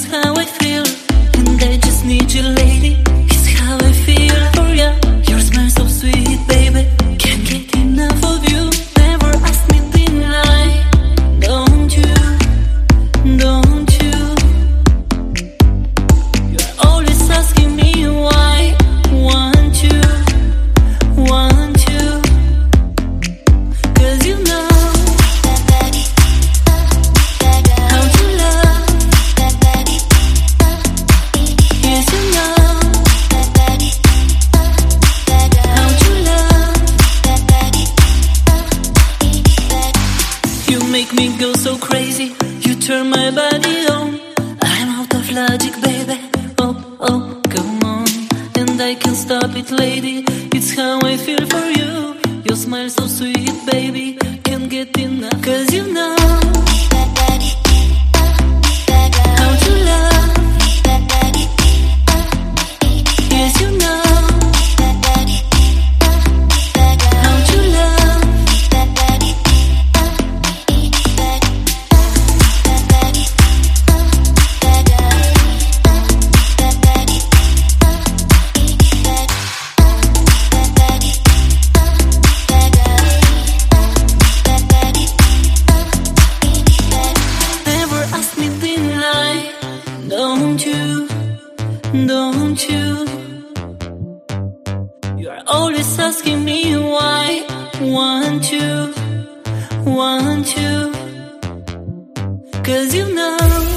it's how I feel, and I just need you, lady. It's how I feel for you. Your smile so sweet, baby. Can't get enough of you. Never ask me to deny. Don't you? Don't you? You're always asking me why. Want you? Want you? 'Cause you know how to love. Yes, you know how to love. You make me go so crazy. You turn my body on. I'm out of logic, baby. Oh, oh, come on. And I can't stop it, lady. It's how I feel for you. Your smile so sweet, baby. Can't get enough. 'Cause you know how to love. Yes, you know how to love. Never ask me to deny. Don't you? Don't you? You are always asking me why. Want you? Want you? 'Cause you know